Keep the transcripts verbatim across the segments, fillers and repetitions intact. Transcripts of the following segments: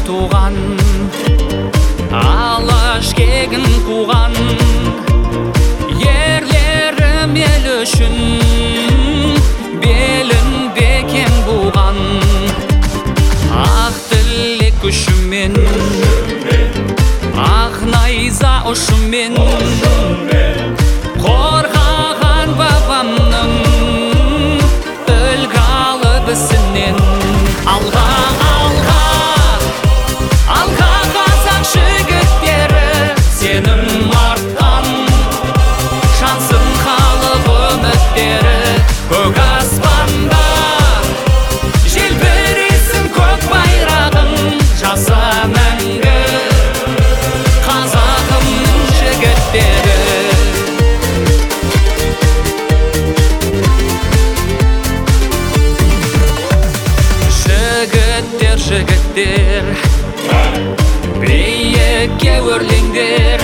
туған, алаш кегін қуған, ерлерім ел үшін белін бекем буған. Ақ тілек күшімен, ақ найза ұшымен қорғаған бабамның үлгі алып ісінен. Алға, алға, алға қазақ жігіттері, сенім артқан шансын халық үміттері. Көк аспанда желбіресін көк байрағың, жаса мәңгі қазағымның жігіттері. Жігіттер, жігіттер, биікке өрлеңдер,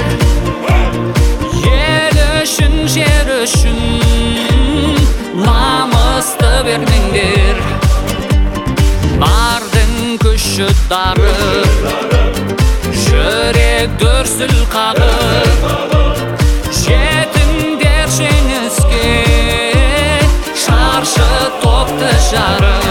ел үшін, жер үшін намысты бермеңдер. Бардың күші дарып, жүрек дүрсіл қағып, жетіңдер жеңіске, шаршы топты жарып.